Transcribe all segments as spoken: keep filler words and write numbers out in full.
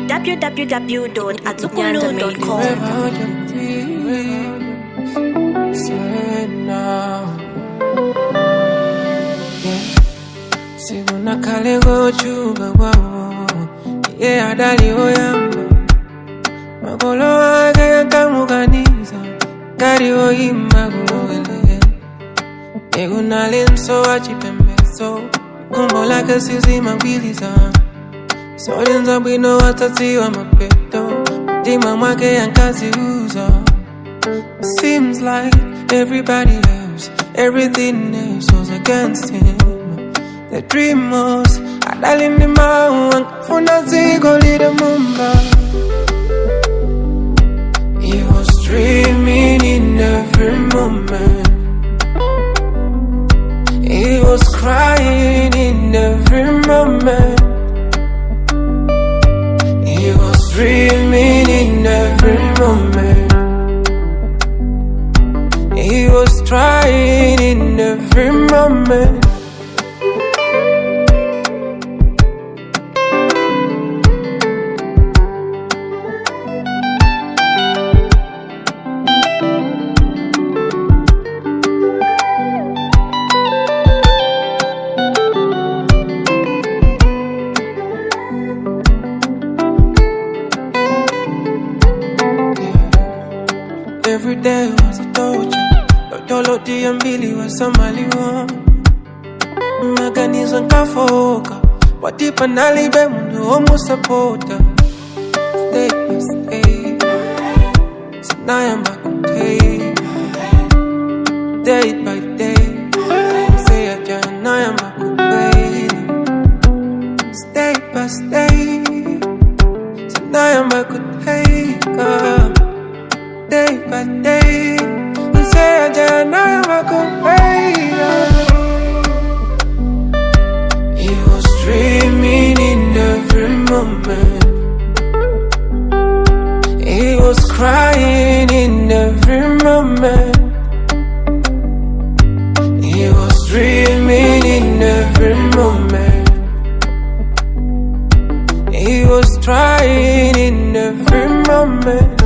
w w w dot azukulu dot com. Siguna kale go chuga wow. Yeah, adali oyamba. Magolo aga yankamuganiza. Gari oyimba gulele. Eguna lenso achipembeso. Kumbo lake sisi mabiliza. Sorenza bwino watati wa mapeto. Jima mwake yankazi uzo. Seems like everybody else, everything else was against him. The dream was adalini mawa funa zigo lide mumba. He was dreaming in every moment. He was crying in every moment. He was dreaming in every moment. He was trying in every moment. Every day was a torture. Dolo diambili wa samali wa Maganizo nkafoka Watipa nalibe mundu homo supporter. Stay by stay Sinayamba kutei Day by day Say aja nayamba kutei Stay by stay Sinayamba kutei Day by day Say I just never could pay. He was dreaming in every moment. He was crying in every moment. He was dreaming in every moment. He was trying in every moment.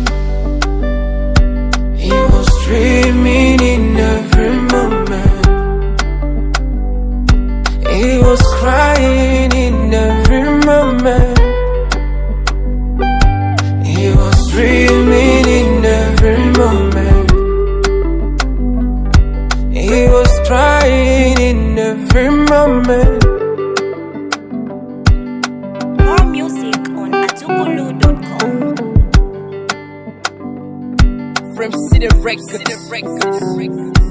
He was dreaming in every moment. He was crying in every moment. He was dreaming in every moment. He was trying in every moment. More music on azukulu dot com. From City Records. City Records.